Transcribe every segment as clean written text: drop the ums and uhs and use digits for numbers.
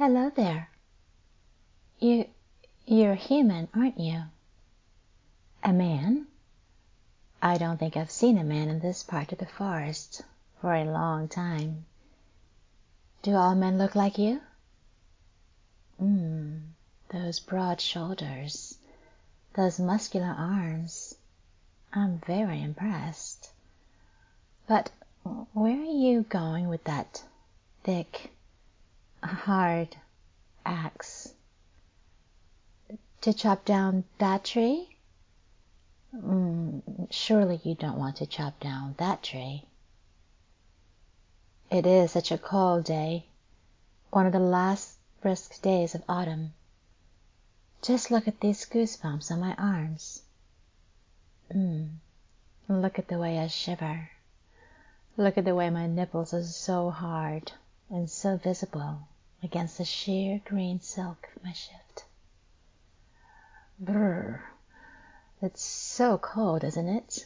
Hello there. You're human, aren't you? A man? I don't think I've seen a man in this part of the forest for a long time. Do all men look like you? Those broad shoulders, those muscular arms. I'm very impressed. But where are you going with that thick, hard axe? To chop down that tree? Surely you don't want to chop down that tree. It is such a cold day, one of the last brisk days of autumn. Just look at these goosebumps on my arms. Look at the way I shiver. Look at the way my nipples are so hard and so visible against the sheer green silk of my shift. Brr. It's so cold, isn't it?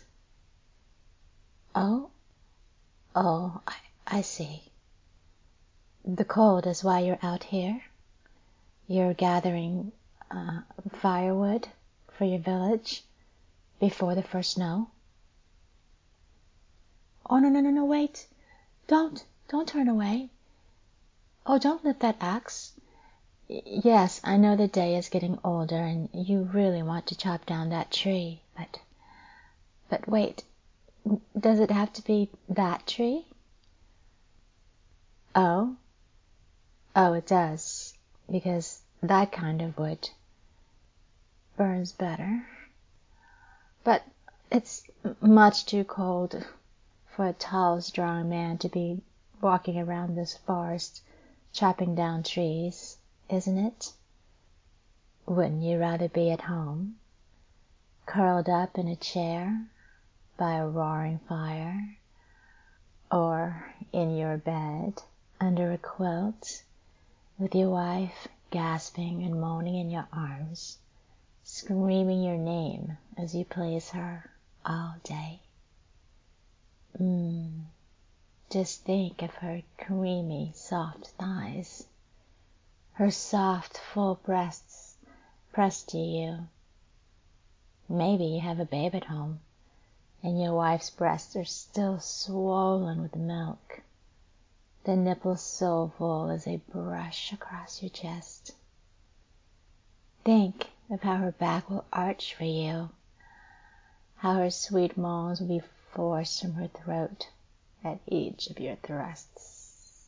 Oh, I see. The cold is why you're out here? You're gathering firewood for your village before the first snow? Oh, no, wait. Don't turn away. Oh, don't lift that axe. Yes, I know the day is getting older and you really want to chop down that tree, but wait, does it have to be that tree? Oh, it does, because that kind of wood burns better. But it's much too cold for a tall, strong man to be walking around this forest chopping down trees, isn't it? Wouldn't you rather be at home, curled up in a chair by a roaring fire, or in your bed under a quilt with your wife gasping and moaning in your arms, screaming your name as you please her all day? Just think of her creamy, soft thighs, her soft, full breasts pressed to you. Maybe you have a babe at home, and your wife's breasts are still swollen with milk, the nipples so full as they brush across your chest. Think of how her back will arch for you, how her sweet moans will be forced from her throat at each of your thrusts.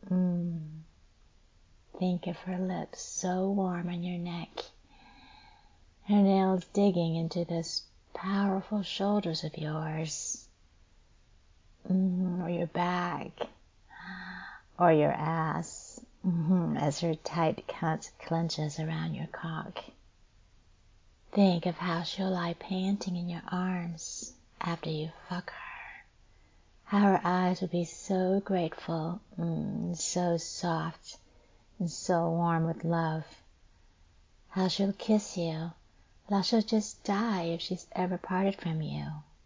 Think of her lips so warm on your neck, her nails digging into those powerful shoulders of yours, or your back, or your ass, as her tight cunt clenches around your cock. Think of how she'll lie panting in your arms after you fuck her. How her eyes will be so grateful, so soft, and so warm with love. How she'll kiss you, how she'll just die if she's ever parted from you.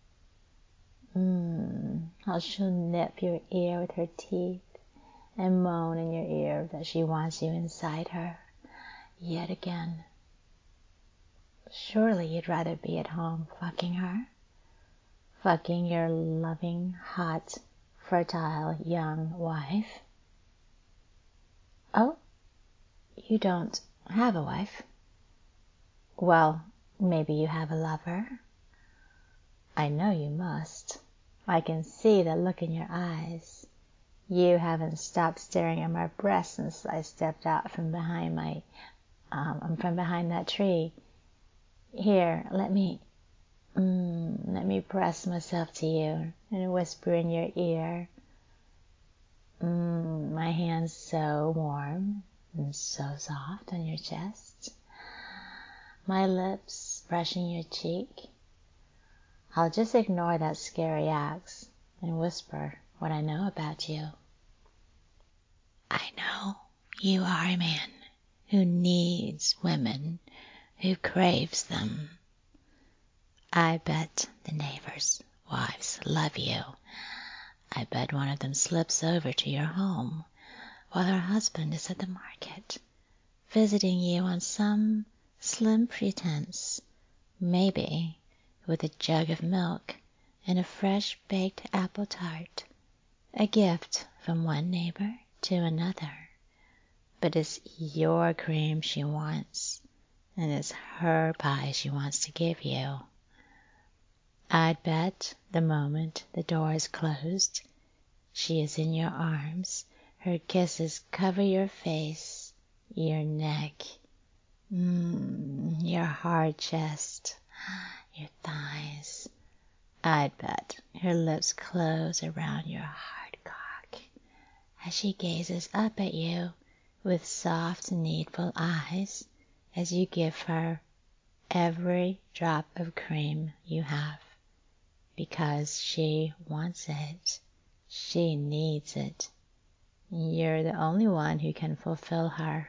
How she'll nip your ear with her teeth and moan in your ear that she wants you inside her yet again. Surely you'd rather be at home fucking her, fucking your loving, hot, fertile young wife. Oh, you don't have a wife? Well, maybe you have a lover. I know you must. I can see the look in your eyes. You haven't stopped staring at my breast since I stepped out from behind that tree. Here, let me press myself to you and whisper in your ear. My hands so warm and so soft on your chest. My lips brushing your cheek. I'll just ignore that scary axe and whisper what I know about you. I know you are a man who needs women, who craves them. I bet the neighbors' wives love you. I bet one of them slips over to your home while her husband is at the market, visiting you on some slim pretense, maybe with a jug of milk and a fresh baked apple tart, a gift from one neighbor to another. But it's your cream she wants, and it's her pie she wants to give you. I'd bet the moment the door is closed, she is in your arms, her kisses cover your face, your neck, your hard chest, your thighs. I'd bet her lips close around your hard cock as she gazes up at you with soft, needful eyes as you give her every drop of cream you have, because she wants it, she needs it. You're the only one who can fulfill her.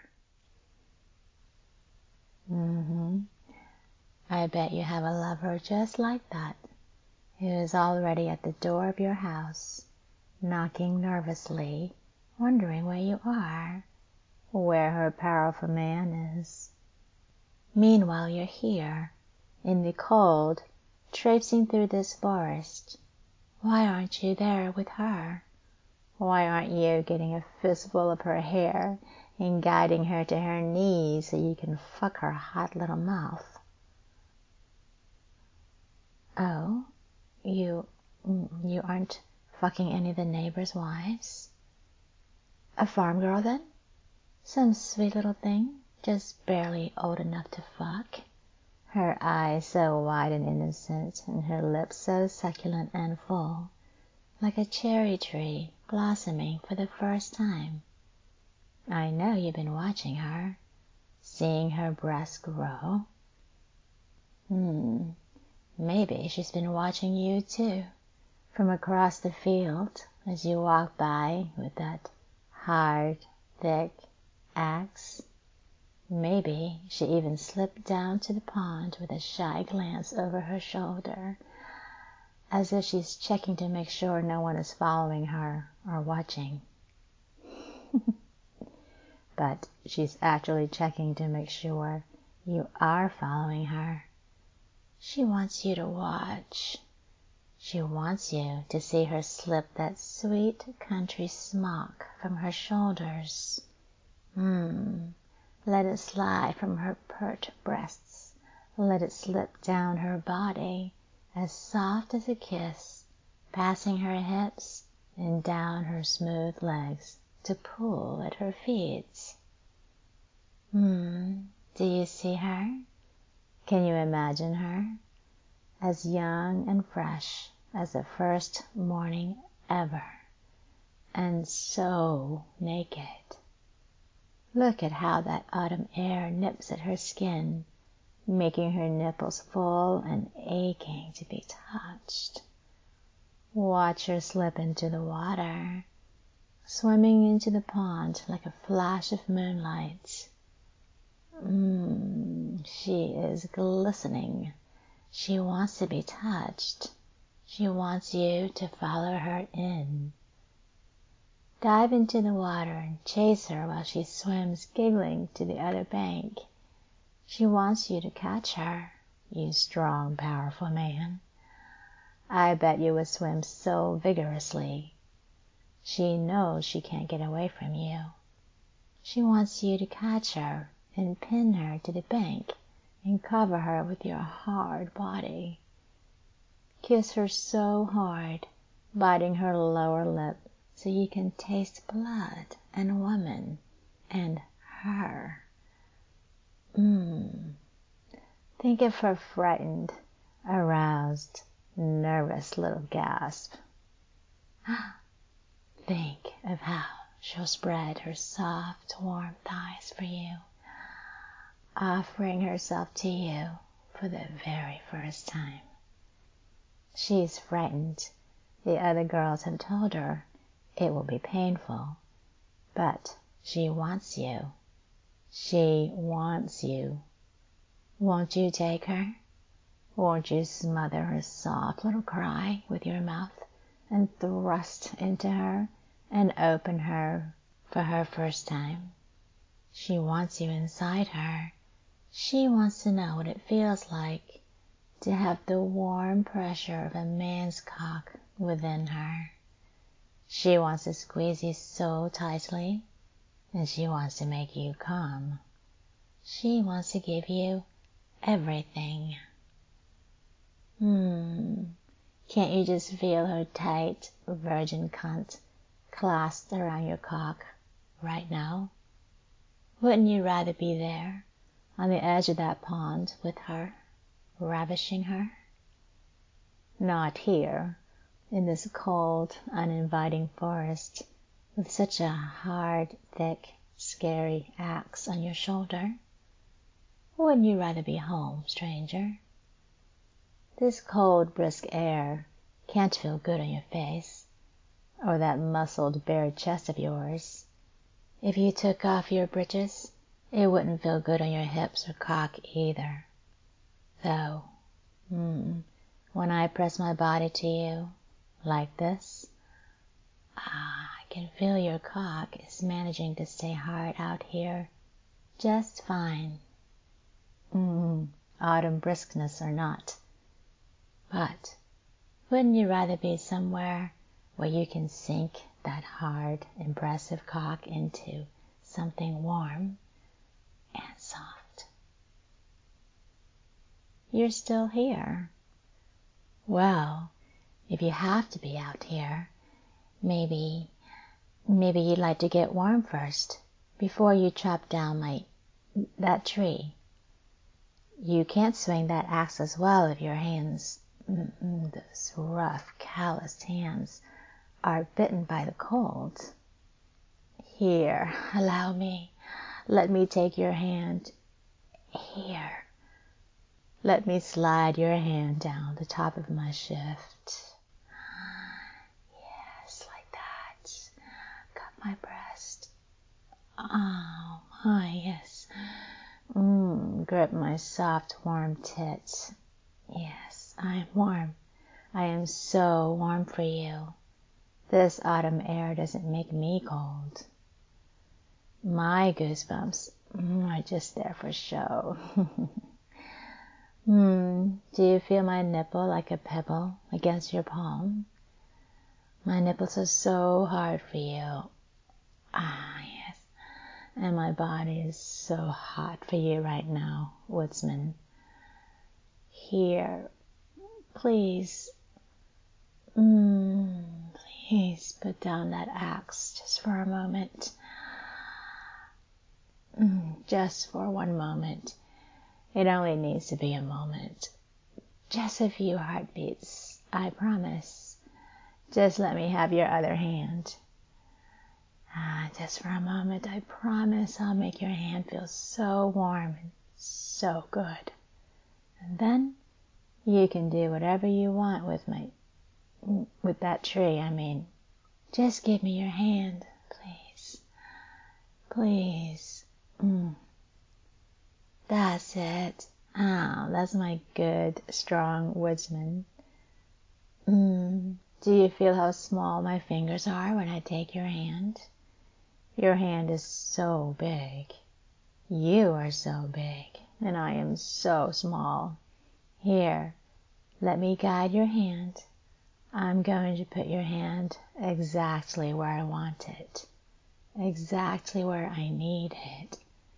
I bet you have a lover just like that, who is already at the door of your house, knocking nervously, wondering where you are, where her powerful man is. Meanwhile, you're here, in the cold, traipsing through this forest. Why aren't you there with her? Why aren't you getting a fistful of her hair and guiding her to her knees so you can fuck her hot little mouth? Oh, you aren't fucking any of the neighbors' wives? A farm girl, then? Some sweet little thing, just barely old enough to fuck? Her eyes so wide and innocent, and her lips so succulent and full, like a cherry tree blossoming for the first time. I know you've been watching her, seeing her breasts grow. Maybe she's been watching you too, from across the field as you walk by with that hard, thick axe. Maybe she even slipped down to the pond with a shy glance over her shoulder, as if she's checking to make sure no one is following her or watching. But she's actually checking to make sure you are following her. She wants you to watch. She wants you to see her slip that sweet country smock from her shoulders. Let it slide from her pert breasts. Let it slip down her body, as soft as a kiss, passing her hips and down her smooth legs to pull at her feet. Do you see her? Can you imagine her? As young and fresh as the first morning ever, and so naked. Look at how that autumn air nips at her skin, making her nipples full and aching to be touched. Watch her slip into the water, swimming into the pond like a flash of moonlight. She is glistening. She wants to be touched. She wants you to follow her in. Dive into the water and chase her while she swims giggling to the other bank. She wants you to catch her, you strong, powerful man. I bet you would swim so vigorously. She knows she can't get away from you. She wants you to catch her and pin her to the bank and cover her with your hard body. Kiss her so hard, biting her lower lip so you can taste blood and woman and her. Think of her frightened, aroused, nervous little gasp. Think of how she'll spread her soft, warm thighs for you, offering herself to you for the very first time. She's frightened. The other girls have told her it will be painful, but she wants you. She wants you. Won't you take her? Won't you smother her soft little cry with your mouth and thrust into her and open her for her first time. She wants you inside her. She wants to know what it feels like to have the warm pressure of a man's cock within her. She wants to squeeze you so tightly, and she wants to make you come. She wants to give you everything. Can't you just feel her tight, virgin cunt clasped around your cock right now? Wouldn't you rather be there, on the edge of that pond with her, ravishing her? Not here, in this cold, uninviting forest, with such a hard, thick, scary axe on your shoulder. Wouldn't you rather be home, stranger? This cold, brisk air can't feel good on your face, or that muscled, bare chest of yours. If you took off your breeches, it wouldn't feel good on your hips or cock either. Though, when I press my body to you, like this, I can feel your cock is managing to stay hard out here just fine. Autumn briskness or not. But wouldn't you rather be somewhere where you can sink that hard, impressive cock into something warm and soft? You're still here. Well, if you have to be out here, maybe you'd like to get warm first before you chop down that tree. You can't swing that axe as well if your hands, those rough, calloused hands, are bitten by the cold. Here, allow me. Let me take your hand. Here. Let me slide your hand down the top of my shift. Yes, like that. Cup my breast. Oh, yes. Grip my soft, warm tits. Yes, I am warm. I am so warm for you. This autumn air doesn't make me cold. My goosebumps are just there for show. Do you feel my nipple like a pebble against your palm? My nipples are so hard for you. Yes. And my body is so hot for you right now, woodsman. Here, please, please put down that axe just for a moment. Just for one moment. It only needs to be a moment. Just a few heartbeats, I promise. Just let me have your other hand. Just for a moment, I promise I'll make your hand feel so warm and so good. And then you can do whatever you want with that tree, Just give me your hand, please. Please. That's it. That's my good, strong woodsman. Do you feel how small my fingers are when I take your hand? Your hand is so big. You are so big, and I am so small. Here, let me guide your hand. I'm going to put your hand exactly where I want it. Exactly where I need it.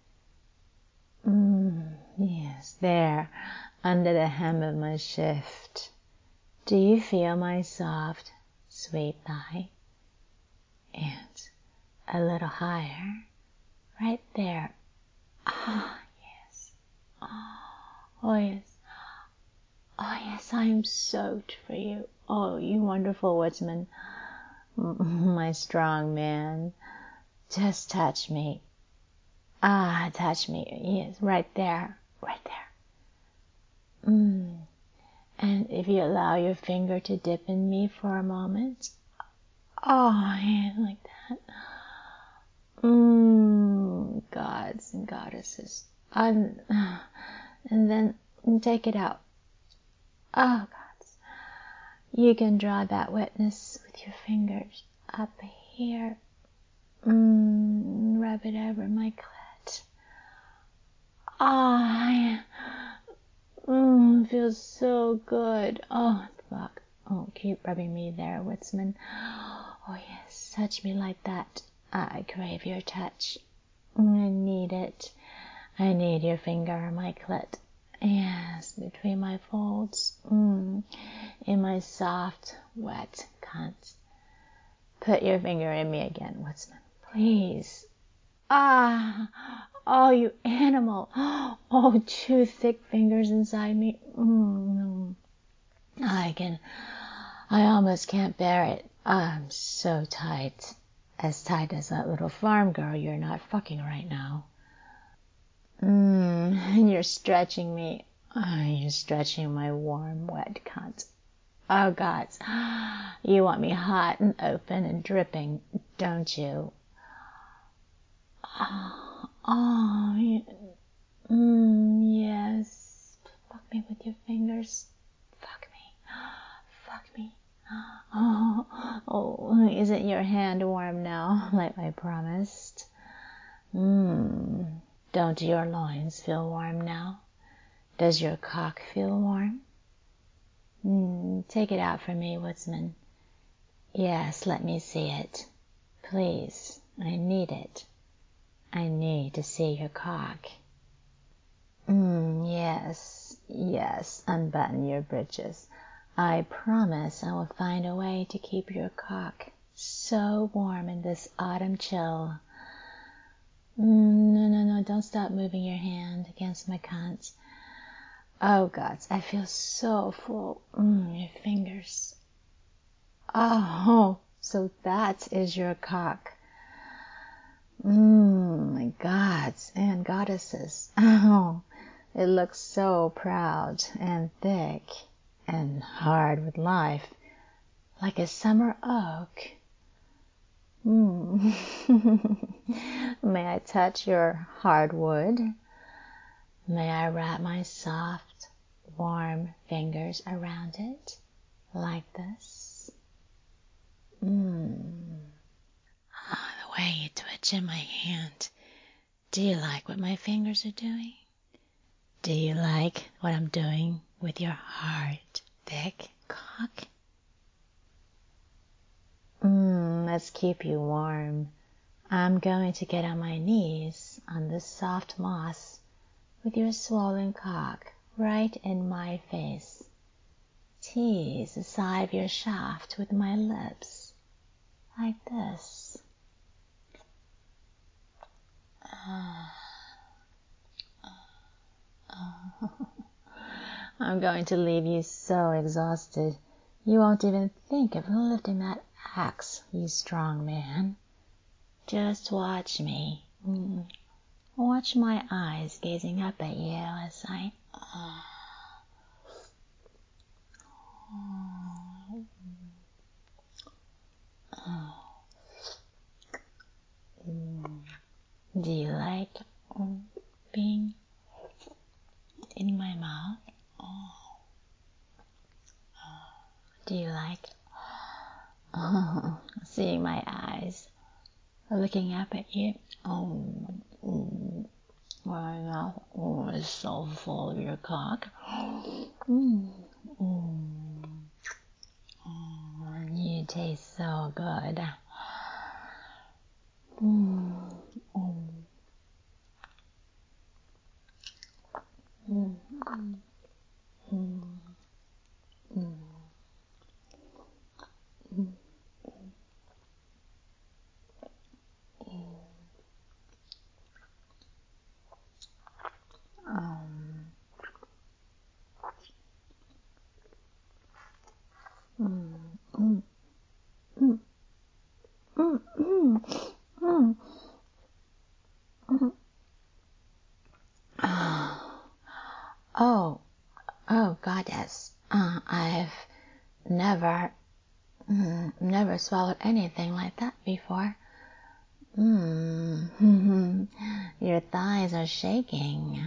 Yes, there, under the hem of my shift. Do you feel my soft, sweet thigh? And a little higher, right there. Yes. Oh, yes. Oh, yes, I am soaked for you. Oh, you wonderful woodsman. My strong man. Just touch me. Touch me. Yes, right there. Right there. And if you allow your finger to dip in me for a moment. Yeah, like that. Gods and goddesses. And then take it out. Oh, gods. You can draw that wetness with your fingers up here. Rub it over my clit. Ah, it feels so good. Oh, fuck. Oh, keep rubbing me there, Woodsman. Oh, yes, touch me like that. I crave your touch. I need it. I need your finger on my clit. Yes, between my folds. In my soft, wet cunt. Put your finger in me again, Woodsman. Please. Ah! Oh, you animal. Oh, 2 thick fingers inside me. I almost can't bear it. I'm so tight. As tight as that little farm girl you're not fucking right now. And you're stretching me. Oh, you're stretching my warm, wet cunt. Oh, God. You want me hot and open and dripping, don't you? Yes. Fuck me with your fingers. Fuck me. Oh, isn't your hand warm now, like I promised? Don't your loins feel warm now? Does your cock feel warm? Take it out for me, Woodsman. Yes, let me see it. Please, I need it. I need to see your cock. Yes, unbutton your breeches. I promise I will find a way to keep your cock so warm in this autumn chill. No, don't stop moving your hand against my cunt. Oh, God, I feel so full. Your fingers. Oh, so that is your cock. My gods and goddesses. Oh, it looks so proud and thick and hard with life, like a summer oak. May I touch your hardwood? May I wrap my soft, warm fingers around it, like this? The way you twitch in my hand. Do you like what my fingers are doing? Do you like what I'm doing with your hard, thick cock? Let's keep you warm. I'm going to get on my knees on this soft moss with your swollen cock right in my face. Tease the side of your shaft with my lips, like this. I'm going to leave you so exhausted, you won't even think of lifting that axe, you strong man. Just watch me. Watch my eyes gazing up at you as I... Do you like being in my mouth? Do you like seeing my eyes looking up at you? My mouth is so full of your cock. You taste so good. Oh, goddess. I've never swallowed anything like that before. Your thighs are shaking.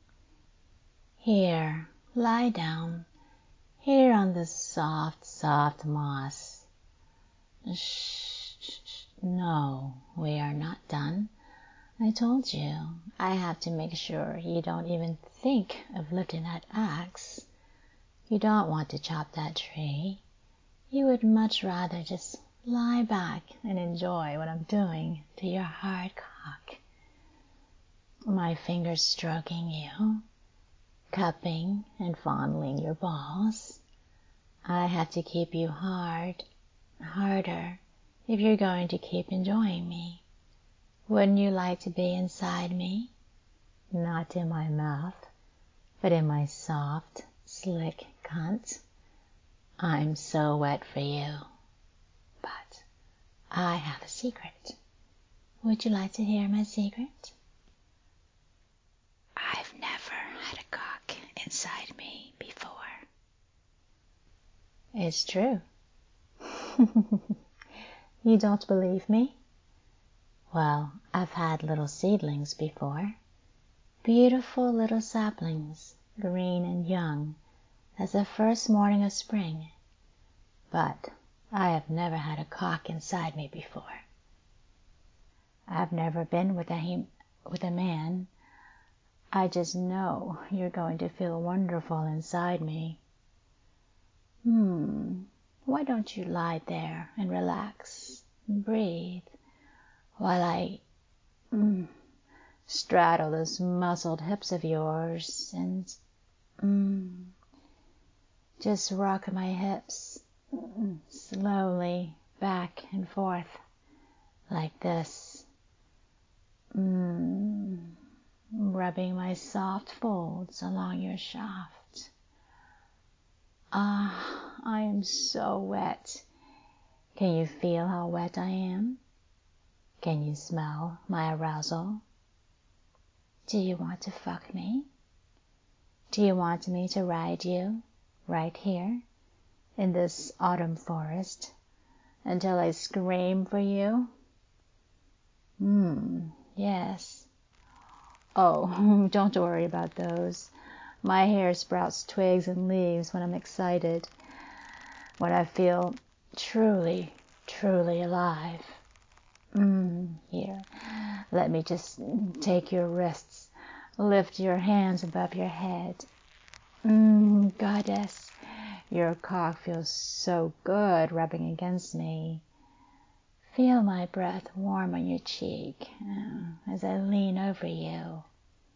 Here, lie down. Here on this soft, soft moss. Shh. No, we are not done. I told you, I have to make sure you don't even think of lifting that axe. You don't want to chop that tree. You would much rather just lie back and enjoy what I'm doing to your hard cock. My fingers stroking you, cupping and fondling your balls. I have to keep you hard, harder, if you're going to keep enjoying me. Wouldn't you like to be inside me? Not in my mouth, but in my soft, slick cunt. I'm so wet for you. But I have a secret. Would you like to hear my secret? I've never had a cock inside me before. It's true. You don't believe me? Well, I've had little seedlings before. Beautiful little saplings, green and young, as the first morning of spring. But I have never had a cock inside me before. I've never been with a man. I just know you're going to feel wonderful inside me. Why don't you lie there and relax and breathe while I straddle those muscled hips of yours and just rock my hips slowly back and forth like this, rubbing my soft folds along your shaft. I am so wet. Can you feel how wet I am? Can you smell my arousal? Do you want to fuck me? Do you want me to ride you right here in this autumn forest until I scream for you? Yes. Oh, don't worry about those. My hair sprouts twigs and leaves when I'm excited, when I feel truly, truly alive. Here, let me just take your wrists, lift your hands above your head. Goddess, your cock feels so good rubbing against me. Feel my breath warm on your cheek as I lean over you.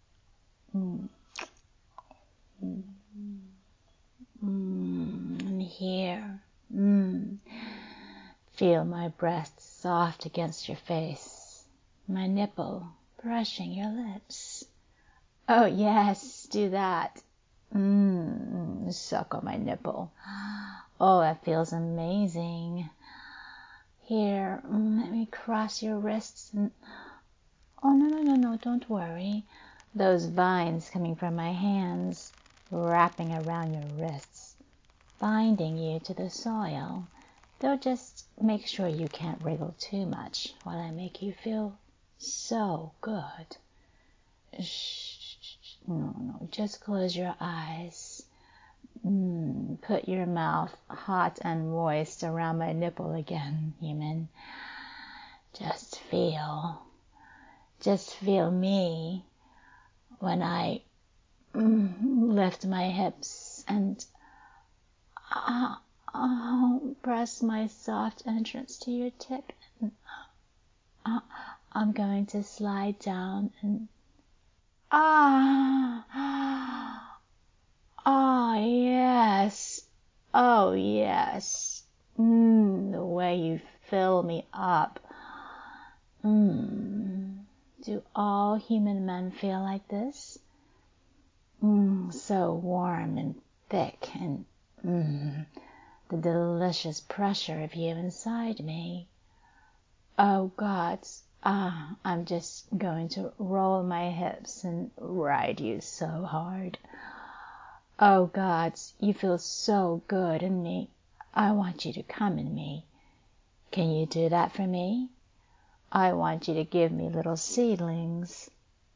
And here, feel my breast soft against your face, my nipple brushing your lips. Oh yes, do that. Suck on my nipple. Oh, that feels amazing. Here, let me cross your wrists and... Oh, no, don't worry. Those vines coming from my hands, wrapping around your wrists, binding you to the soil. They'll just make sure you can't wriggle too much while I make you feel so good. Shh. No, just close your eyes. Put your mouth hot and moist around my nipple again, human. Just feel me when I lift my hips and press my soft entrance to your tip. I'm going to slide down and yes. Oh yes. The way you fill me up. Do all human men feel like this? So warm and thick, and the delicious pressure of you inside me. Oh gods, I'm just going to roll my hips and ride you so hard. Oh gods, you feel so good in me. I want you to come in me. Can you do that for me? I want you to give me little seedlings.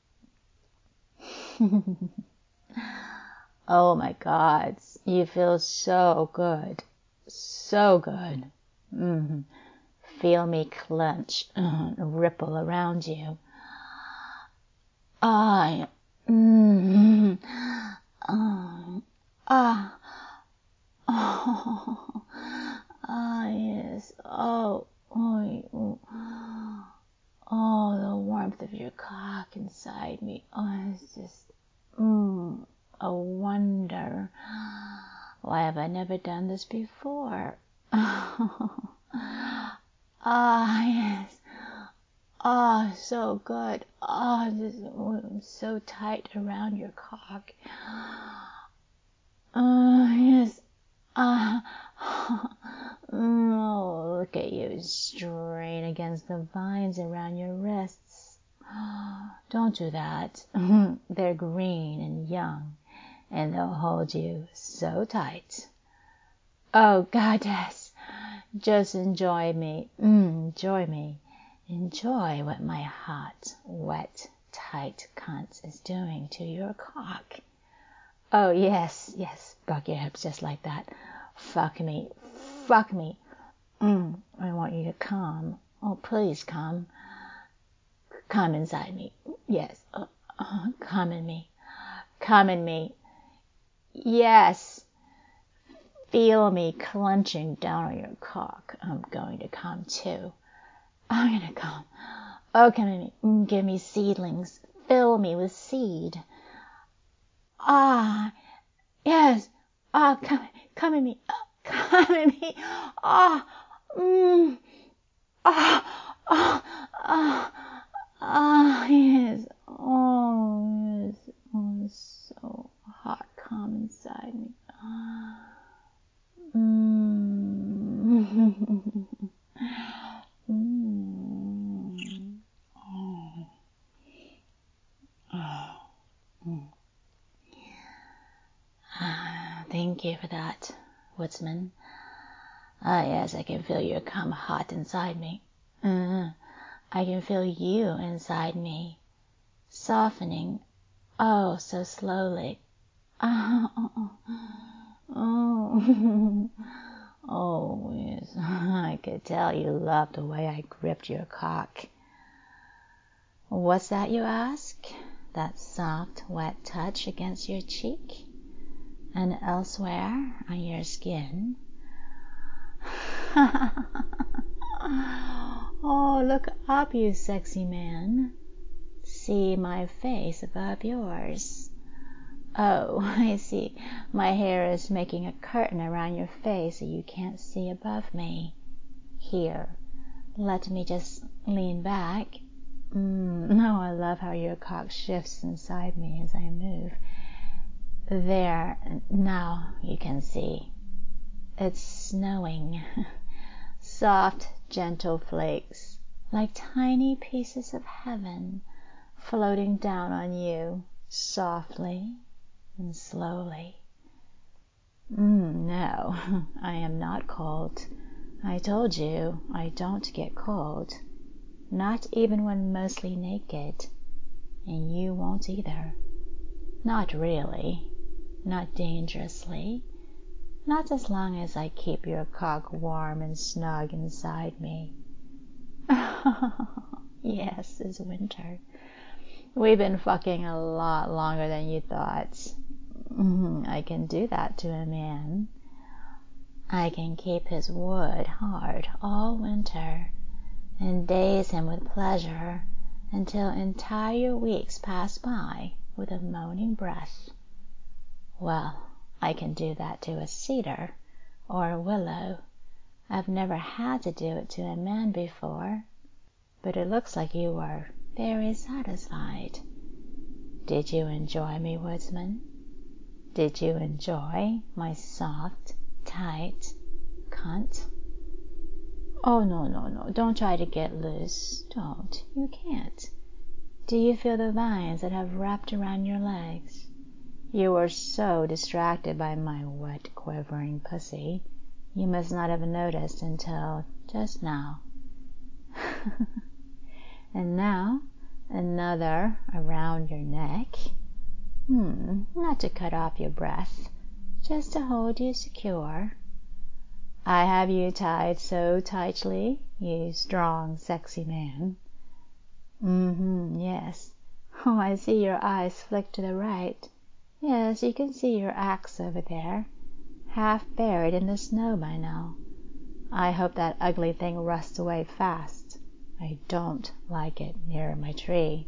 Oh my gods, you feel so good. So good. Feel me clench, ripple around you. I, mm, yes, the warmth of your cock inside me. Oh, it's just, a wonder. Why have I never done this before? Yes. So good. Just so tight around your cock. Yes. Look at you strain against the vines around your wrists. Don't do that. They're green and young, and they'll hold you so tight. Oh, goddess, just enjoy me. Enjoy me. Enjoy what my hot, wet, tight cunt is doing to your cock. Oh, yes, buck your hips just like that. Fuck me. I want you to come. Oh, please come. Come inside me. Yes, come in me. Come in me. Yes. Feel me clenching down on your cock. I'm going to come too. I'm going to come. Oh, come in me. Give me seedlings. Fill me with seed. Yes. Come in me. Come in me. Yes. Yes. It's so hot. Come inside me. Thank you for that, woodsman. Yes, I can feel your cum hot inside me. I can feel you inside me, softening, oh, so slowly. Oh, yes, I could tell you loved the way I gripped your cock. What's that, you ask? That soft, wet touch against your cheek? And elsewhere on your skin? Oh, look up, you sexy man. See my face above yours. Oh, I see. My hair is making a curtain around your face so you can't see above me. Here, let me just lean back. Oh, I love how your cock shifts inside me as I move. There, now you can see. It's snowing. Soft, gentle flakes, like tiny pieces of heaven, floating down on you, softly and slowly. No, I am not cold. I told you I don't get cold, not even when mostly naked, and you won't either. Not really, not dangerously, not as long as I keep your cock warm and snug inside me. Yes, it's winter. We've been fucking a lot longer than you thought. I can do that to a man. I can keep his wood hard all winter and daze him with pleasure until entire weeks pass by with a moaning breath. Well, I can do that to a cedar or a willow. I've never had to do it to a man before, but it looks like you were very satisfied. Did you enjoy me, woodsman? Did you enjoy my soft, tight cunt? Oh, no, don't try to get loose. Don't. You can't. Do you feel the vines that have wrapped around your legs? You were so distracted by my wet, quivering pussy, you must not have noticed until just now. And now, another around your neck. Not to cut off your breath, just to hold you secure. I have you tied so tightly, you strong, sexy man. Yes. Oh, I see your eyes flick to the right. Yes, you can see your axe over there, half buried in the snow by now. I hope that ugly thing rusts away fast. I don't like it near my tree.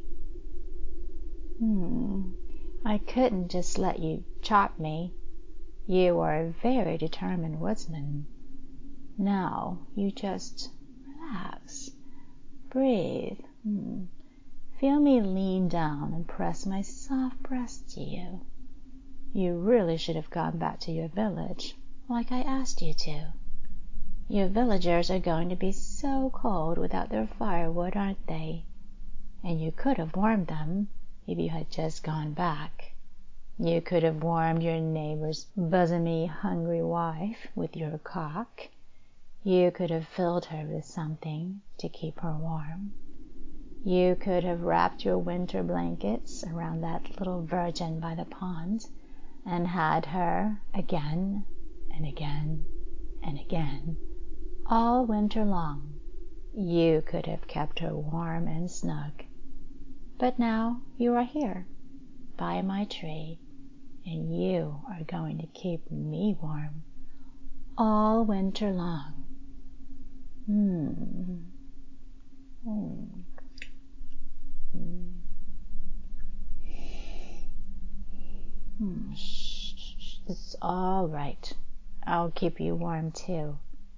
I couldn't just let you chop me. You are a very determined woodsman. Now, you just relax. Breathe. Feel me lean down and press my soft breast to you. You really should have gone back to your village, like I asked you to. Your villagers are going to be so cold without their firewood, aren't they? And you could have warmed them if you had just gone back. You could have warmed your neighbor's bosomy, hungry wife with your cock. You could have filled her with something to keep her warm. You could have wrapped your winter blankets around that little virgin by the pond and had her again and again and again, all winter long. You could have kept her warm and snug. But now you are here, by my tree, and you are going to keep me warm all winter long. It's all right. I'll keep you warm too.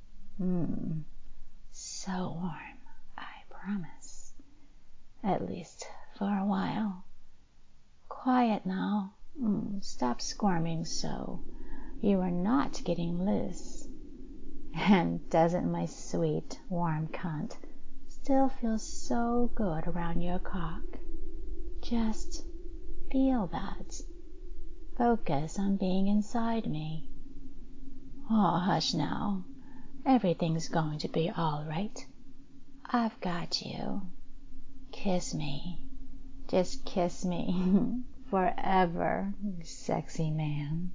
So warm, I promise. At least for a while. Quiet now. Stop squirming so. You are not getting loose. And doesn't my sweet, warm cunt still feel so good around your cock? Just feel that. Focus on being inside me. Oh, hush now. Everything's going to be all right. I've got you. Kiss me. Just kiss me. Forever, sexy man.